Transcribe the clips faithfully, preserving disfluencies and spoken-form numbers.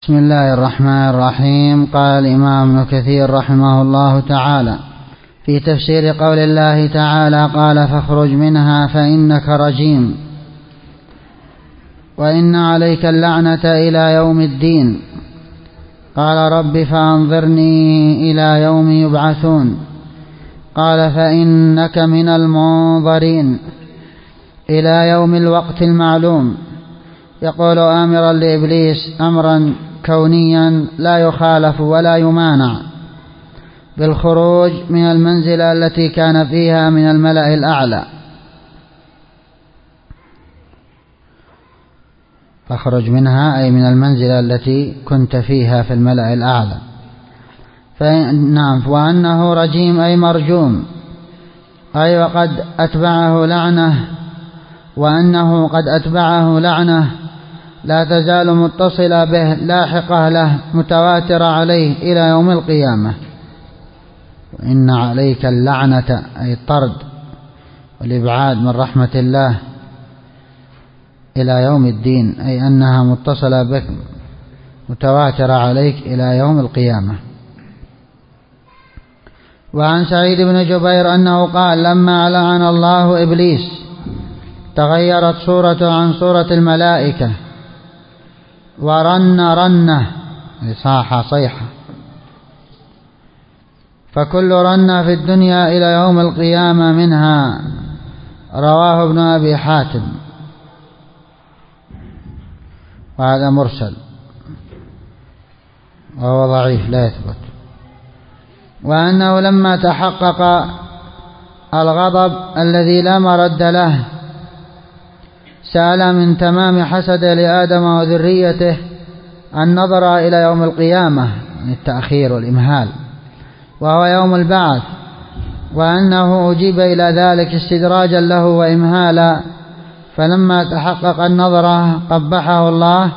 بسم الله الرحمن الرحيم. قال الإمام ابن كثير رحمه الله تعالى في تفسير قول الله تعالى: قال فاخرج منها فإنك رجيم وإن عليك اللعنة إلى يوم الدين. قال رب فأنظرني إلى يوم يبعثون. قال فإنك من المنظرين إلى يوم الوقت المعلوم. يقول آمرا لإبليس أمرا كونيا لا يخالف ولا يمانع بالخروج من المنزلة التي كان فيها من الملأ الأعلى. فاخرج منها أي من المنزلة التي كنت فيها في الملأ الأعلى. نعم. وأنه رجيم أي مرجوم، أي وقد أتبعه لعنة، وأنه قد أتبعه لعنة لا تزال متصلة به لاحقة له متواترة عليه إلى يوم القيامة. وإن عليك اللعنة أي الطرد والإبعاد من رحمة الله إلى يوم الدين، أي أنها متصلة بك متواترة عليك إلى يوم القيامة. وعن سعيد بن جبير أنه قال: لما لعن الله إبليس تغيرت صورته عن صورة الملائكة ورن رنة صاح صيحة، فكل رنة في الدنيا إلى يوم القيامة منها. رواه ابن أبي حاتم، وهذا مرسل وهو ضعيف لا يثبت. وأنه لما تحقق الغضب الذي لا مرد له سأل من تمام حسد لآدم وذريته النظر إلى يوم القيامة من التأخير والإمهال، وهو يوم البعث، وأنه أجيب إلى ذلك استدراجا له وإمهالا. فلما تحقق النظرة قبحه الله.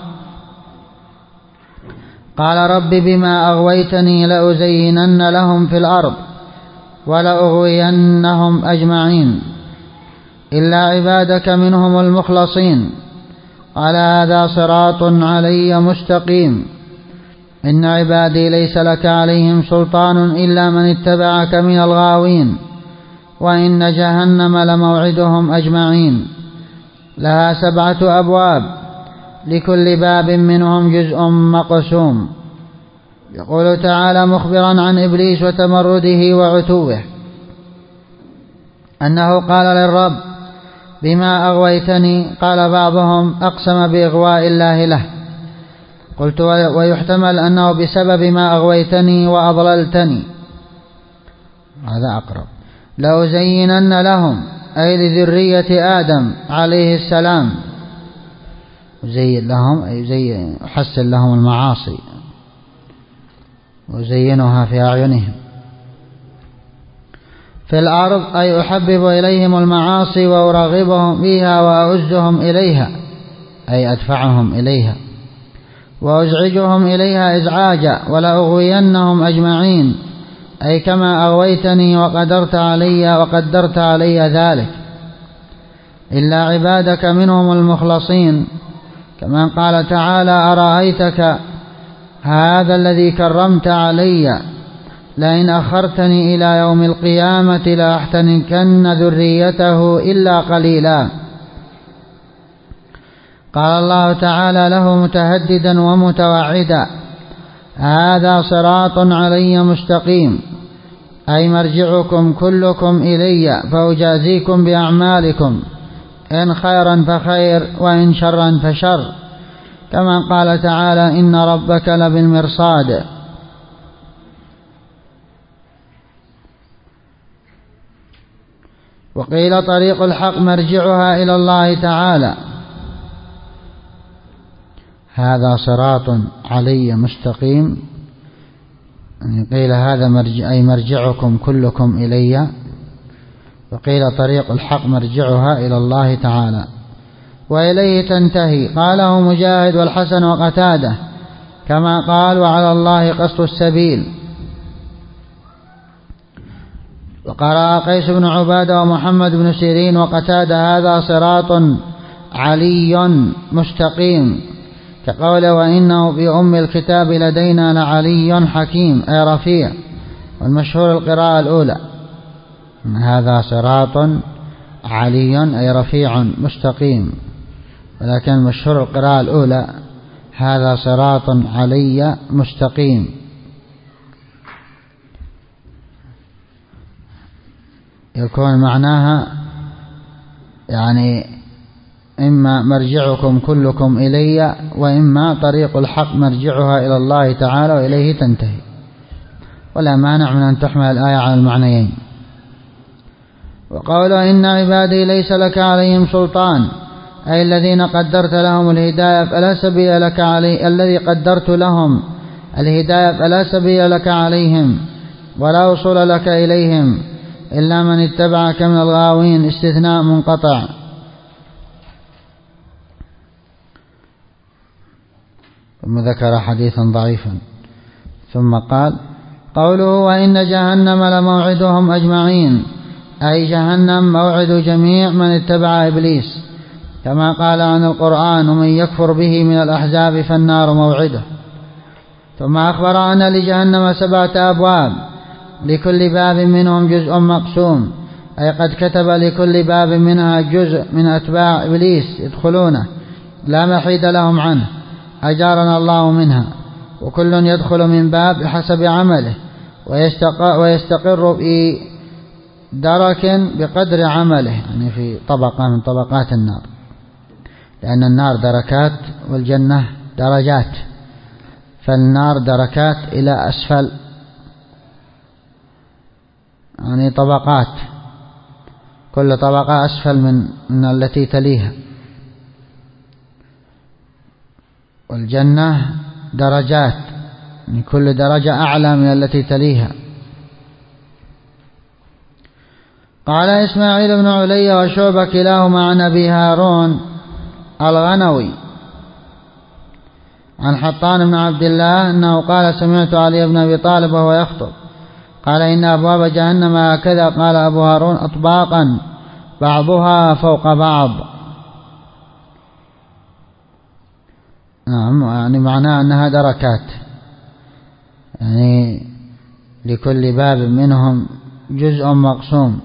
قال رب بما أغويتني لأزينن لهم في الأرض ولأغوينهم أجمعين إلا عبادك منهم المخلصين. قال هذا صراط علي مستقيم. إن عبادي ليس لك عليهم سلطان إلا من اتبعك من الغاوين. وإن جهنم لموعدهم أجمعين. لها سبعة أبواب لكل باب منهم جزء مقسوم. يقول تعالى مخبرا عن إبليس وتمرده وعتوه أنه قال للرب بما أغويتني. قال بعضهم أقسم بإغواء الله له. قلت ويحتمل أنه بسبب ما أغويتني وأضللتني، هذا أقرب. لأزينن لهم أي لذرية آدم عليه السلام. زين لهم أي زين حسن لهم المعاصي وزينها في أعينهم. في الأرض أي أحبب إليهم المعاصي وأرغبهم فيها وأعزهم إليها أي أدفعهم إليها وأزعجهم إليها إزعاجا. ولأغوينهم أجمعين أي كما أغويتني وقدرت علي وقدرت علي ذلك إلا عبادك منهم المخلصين. كما قال تعالى أرأيتك هذا الذي كرمت علي لئن أخرتني إلى يوم القيامة لأحتنكن ذريته إلا قليلا. قال الله تعالى له متهددا ومتوعدا هذا صراط علي مستقيم أي مرجعكم كلكم إلي فأجازيكم بأعمالكم إن خيرا فخير وإن شرا فشر. كما قال تعالى إن ربك لبالمرصاد. وقيل طريق الحق مرجعها إلى الله تعالى. هذا صراط علي مستقيم، يعني قيل هذا مرجع أي مرجعكم كلكم إلي. وقيل طريق الحق مرجعها إلى الله تعالى وإليه تنتهي. قاله مجاهد والحسن وقتاده كما قال وعلى الله قصد السبيل. وقرأ قيس بن عبادة ومحمد بن سيرين وقتادة هذا صراط علي مستقيم كقوله وإنه في أم الكتاب لدينا لعلي حكيم أي رفيع. والمشهور القراءة الأولى هذا صراط علي أي رفيع مستقيم، ولكن المشهور القراءة الأولى هذا صراط علي مستقيم. يكون معناها يعني إما مرجعكم كلكم إلي، وإما طريق الحق مرجعها إلى الله تعالى وإليه تنتهي، ولا مانع من أن تحمل الآية على المعنيين. وقوله إن عبادي ليس لك عليهم سلطان أي الذين قدرت لهم الهداية فلا سبيل لك علي الذي قدرت لهم الهداية فلا سبيل لك عليهم ولا وصول لك إليهم إلا من اتبعك من الغاوين، استثناء منقطع. ثم ذكر حديثا ضعيفا ثم قال قوله وإن جهنم لموعدهم أجمعين أي جهنم موعد جميع من اتبع إبليس، كما قال عن القرآن ومن يكفر به من الأحزاب فالنار موعده. ثم أخبر أن لجهنم سبعة أبواب لكل باب منهم جزء مقسوم أي قد كتب لكل باب منها جزء من أتباع إبليس يدخلونه لا محيد لهم عنه أجارنا الله منها، وكل يدخل من باب بحسب عمله ويستقر في درك بقدر عمله، يعني في طبقة من طبقات النار، لأن النار دركات والجنة درجات، فالنار دركات إلى أسفل يعني طبقات، كل طبقة أسفل من, من التي تليها، والجنة درجات يعني كل درجة أعلى من التي تليها. قال إسماعيل بن علي وشعبة كلاهما عن أبي هارون الغنوي عن حطان بن عبد الله أنه قال سمعت علي بن أبي طالب وهو يخطب قال إن أبواب جهنم هكذا، قال أبو هارون أطباقا بعضها فوق بعض. نعم، يعني معناه أنها دركات، يعني لكل باب منهم جزء مقسوم،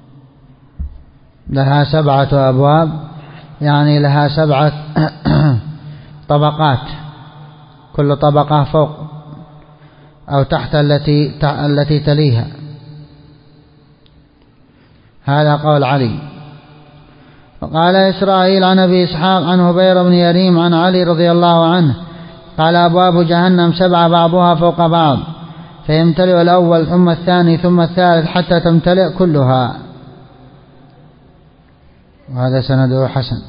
لها سبعة أبواب يعني لها سبعة طبقات، كل طبقة فوق أو تحت التي التي تليها. هذا قول علي. وقال إسرائيل عن أبي إسحاق عن هبير بن يريم عن علي رضي الله عنه قال أبواب جهنم سبعة بعضها فوق بعض، فيمتلئ الأول ثم الثاني ثم الثالث حتى تمتلئ كلها. وهذا سنده حسن.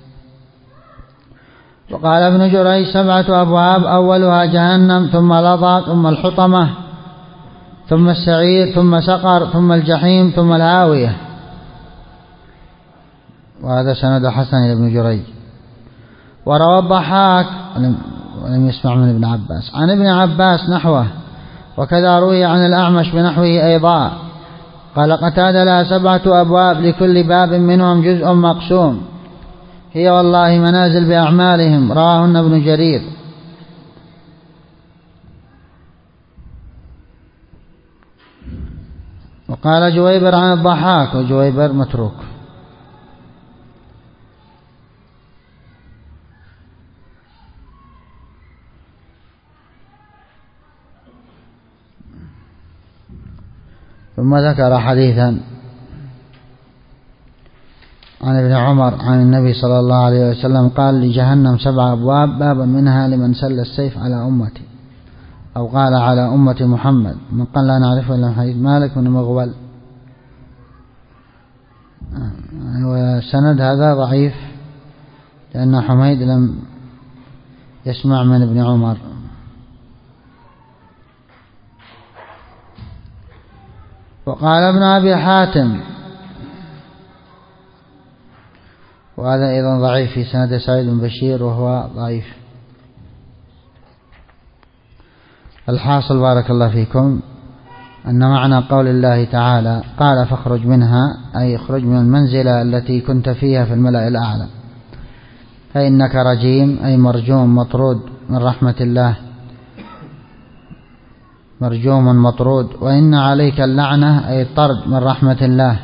وقال ابن جريج سبعة أبواب أولها جهنم ثم لظى ثم الحطمة ثم السعير ثم سقر ثم الجحيم ثم الهاوية. وهذا سند حسن إلى ابن جريج. وروى الضحاك ولم يسمع من ابن عباس عن ابن عباس نحوه، وكذا روي عن الأعمش بنحوه أيضا. قال قتادة لها سبعة أبواب لكل باب منهم جزء مقسوم، هي والله منازل بأعمالهم، رواهن ابن جرير. وقال جويبر عن الضحاك، وجويبر متروك. ثم ذكر حديثا عن ابن عمر عن النبي صلى الله عليه وسلم قال لجهنم سبع أبواب بابا منها لمن سل السيف على أمتي، أو قال على أمة محمد، من قال لا نعرفه إلا من حديث مالك بن مغول. والسند هذا ضعيف لأن حميد لم يسمع من ابن عمر. وقال ابن أبي حاتم، وهذا أيضا ضعيف في سند سعيد بن بشير وهو ضعيف. الحاصل بارك الله فيكم أن معنى قول الله تعالى قال فاخرج منها أي اخرج من المنزلة التي كنت فيها في الملأ الأعلى، فإنك رجيم أي مرجوم مطرود من رحمة الله، مرجوم مطرود. وإن عليك اللعنة أي الطرد من رحمة الله،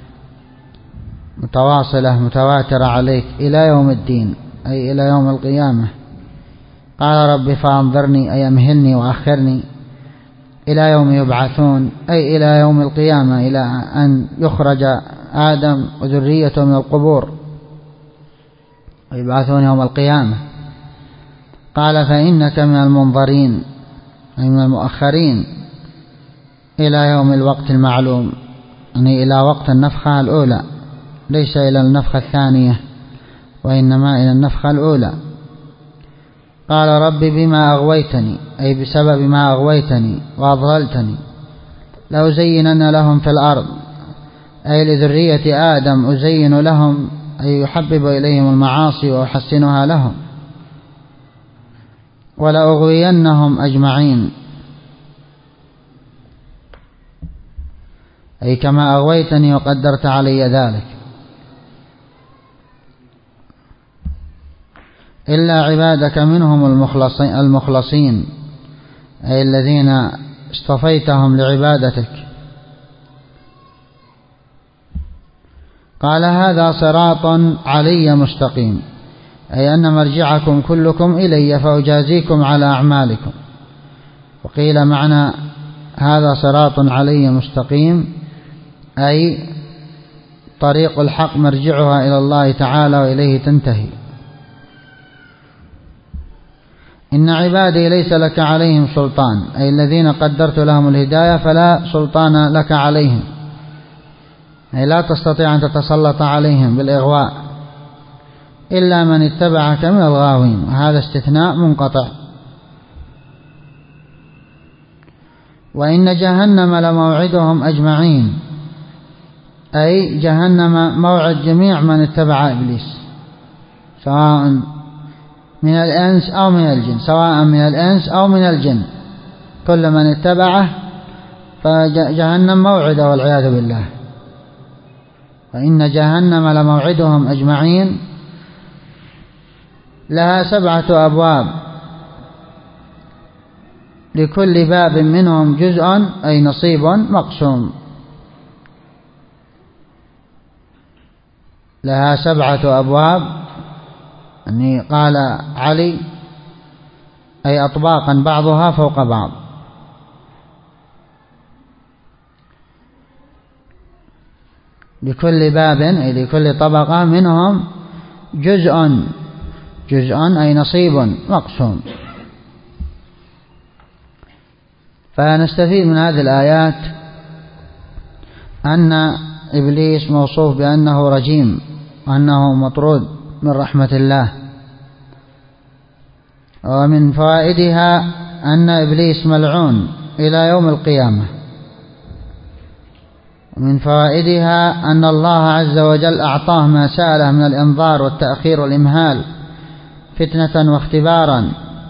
متواصلة متواترة عليك إلى يوم الدين أي إلى يوم القيامة. قال رب فأنظرني أي أمهلني وأخرني إلى يوم يبعثون أي إلى يوم القيامة، إلى أن يخرج آدم وذريته من القبور ويبعثون يوم القيامة. قال فإنك من المنظرين أي من المؤخرين إلى يوم الوقت المعلوم، يعني إلى وقت النفخة الأولى، ليس إلى النفخة الثانية وإنما إلى النفخة الأولى. قال رب بما أغويتني أي بسبب ما أغويتني وأضللتني لأزينن لهم في الأرض أي لذرية آدم أزين لهم أي يحبب إليهم المعاصي وأحسنها لهم، ولأغوينهم أجمعين أي كما أغويتني وقدرت علي ذلك، إلا عبادك منهم المخلصين, المخلصين أي الذين اصطفيتهم لعبادتك. قال هذا صراط علي مستقيم أي أن مرجعكم كلكم إلي فأجازيكم على أعمالكم. وقيل معنى هذا صراط علي مستقيم أي طريق الحق مرجعها إلى الله تعالى وإليه تنتهي. إن عبادي ليس لك عليهم سلطان أي الذين قدرت لهم الهداية فلا سلطان لك عليهم، أي لا تستطيع أن تتسلط عليهم بالإغواء إلا من اتبعك من الغاوين، وهذا استثناء منقطع. وإن جهنم لموعدهم أجمعين أي جهنم موعد جميع من اتبع إبليس سواء من الإنس أو من الجن، سواء من الإنس أو من الجن، كل من اتبعه فجهنم موعده والعياذ بالله. وإن جهنم لموعدهم أجمعين لها سبعة أبواب لكل باب منهم جزء أي نصيب مقسوم، لها سبعة أبواب يعني قال علي أي أطباقا بعضها فوق بعض. لكل باب أي لكل طبقة منهم جزء، جزء أي نصيب مقسوم. فنستفيد من هذه الآيات أن إبليس موصوف بأنه رجيم وأنه مطرود من رحمة الله. ومن فوائدها أن إبليس ملعون إلى يوم القيامة. ومن فوائدها أن الله عز وجل أعطاه ما سأله من الإنذار والتأخير والإمهال فتنة واختبارا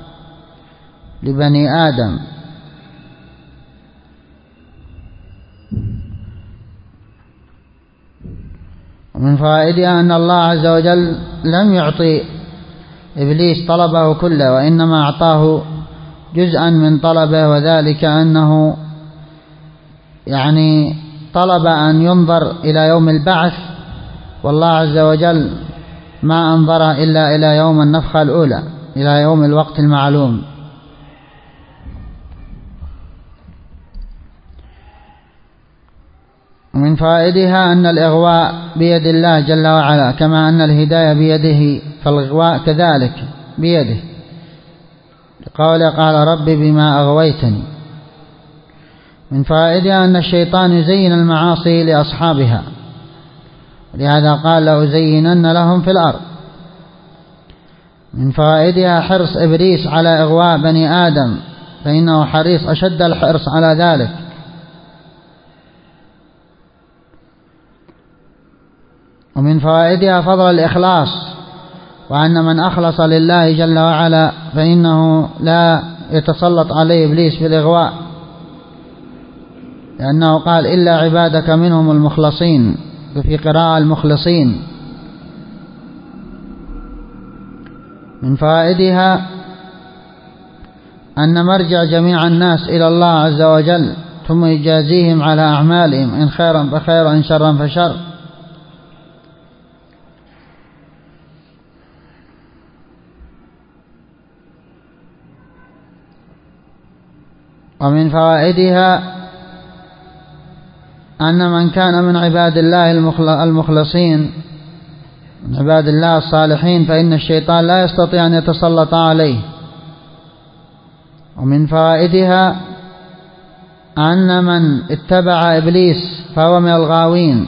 لبني آدم. ومن فوائدها أن الله عز وجل لم يعطي إبليس طلبه كله، وإنما أعطاه جزءا من طلبه، وذلك أنه يعني طلب أن ينظر إلى يوم البعث، والله عز وجل ما أنظره إلا إلى يوم النفخة الأولى، إلى يوم الوقت المعلوم. ومن فوائدها أن الإغواء بيد الله جل وعلا، كما أن الهداية بيده فالإغواء كذلك بيده، لقوله قال رب بما أغويتني. من فوائدها أن الشيطان يزين المعاصي لأصحابها، لهذا قال لأزينن لهم في الأرض. من فوائدها حرص إبليس على إغواء بني آدم، فإنه حريص أشد الحرص على ذلك. ومن فوائدها فضل الإخلاص، وأن من أخلص لله جل وعلا فإنه لا يتسلط عليه إبليس بالإغواء، لأنه قال إلا عبادك منهم المخلصين، وفي قراءة المخلصين. من فوائدها أن مرجع جميع الناس إلى الله عز وجل، ثم يجازيهم على أعمالهم، إن خيرا فخير وإن شرا فشر. ومن فوائدها أن من كان من عباد الله المخلصين، من عباد الله الصالحين، فإن الشيطان لا يستطيع أن يتسلط عليه. ومن فوائدها أن من اتبع إبليس فهو من الغاوين،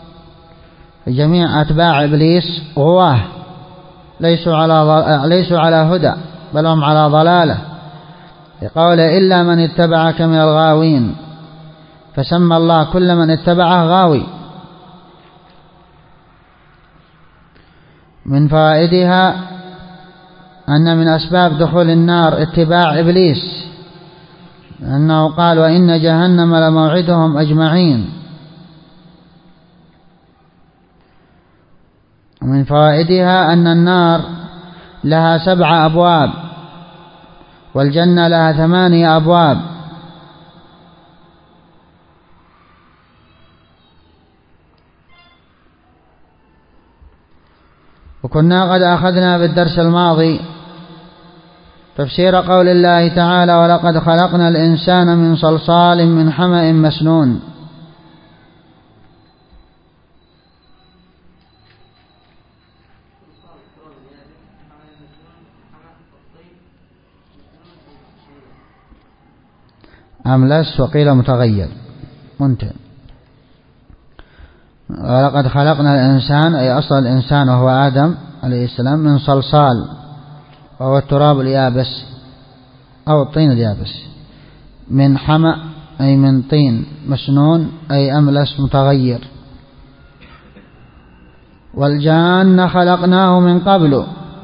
جميع أتباع إبليس غواه، ليسوا على ليسوا على هدى، بل هم على ضلالة، يقول إلا من اتبعك من الغاوين، فسمى الله كل من اتبعه غاوي. من فوائدها أن من أسباب دخول النار اتباع إبليس، أنه قال وإن جهنم لموعدهم أجمعين. ومن فوائدها أن النار لها سبع أبواب والجنة لها ثمانية أبواب. وكنا قد أخذنا بالدرس الماضي تفسير قول الله تعالى ولقد خلقنا الإنسان من صلصال من حمأ مسنون. أملس وقيل متغير منتهى. ولقد خلقنا الإنسان أي أصل الإنسان وهو آدم عليه السلام من صلصال وهو التراب اليابس أو الطين اليابس، من حمأ أي من طين، مسنون أي أملس متغير. والجان خلقناه من قبل.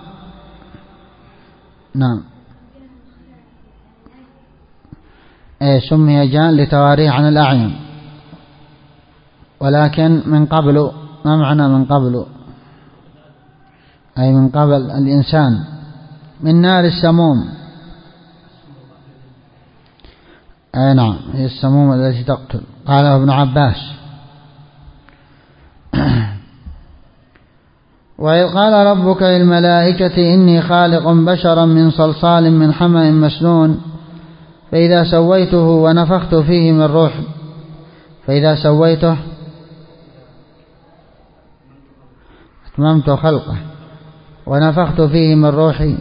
نعم أي سمي جان لتواريه عن الأعين، ولكن من قبل، ما معنى من قبل؟ أي من قبل الإنسان، من نار السموم. أي نعم هي السموم التي تقتل، قاله ابن عباس. وإذ قال ربك للملائكة إني خالق بشرا من صلصال من حمأ مسنون فإذا سويته ونفخت فيه من روح فإذا سويته أتممت خلقه ونفخت فيه من روحي.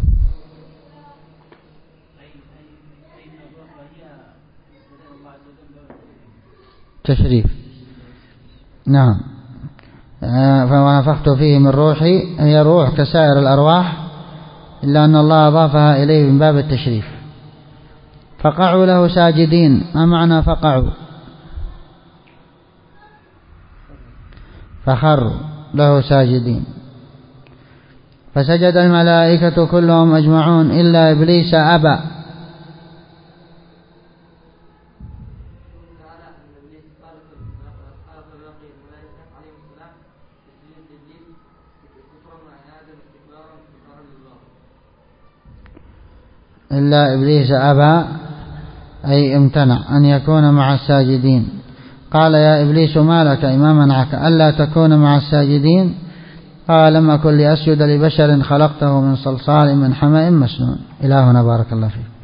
تشريف. نعم فنفخت فيه من روحي، هي روح كسائر الأرواح إلا أن الله أضافها إليه من باب التشريف. فقعوا له ساجدين. ما معنى فقعوا؟ فخروا له ساجدين. فسجد الملائكة كلهم أجمعون إلا إبليس أبى. إلا إبليس أبى أي امتنع أن يكون مع الساجدين. قال يا إبليس ما لك ما منعك ألا تكون مع الساجدين؟ قال لم أكن لأسجد لبشر خلقته من صلصال من حمأ مسنون. إلى هنا بارك الله فيك.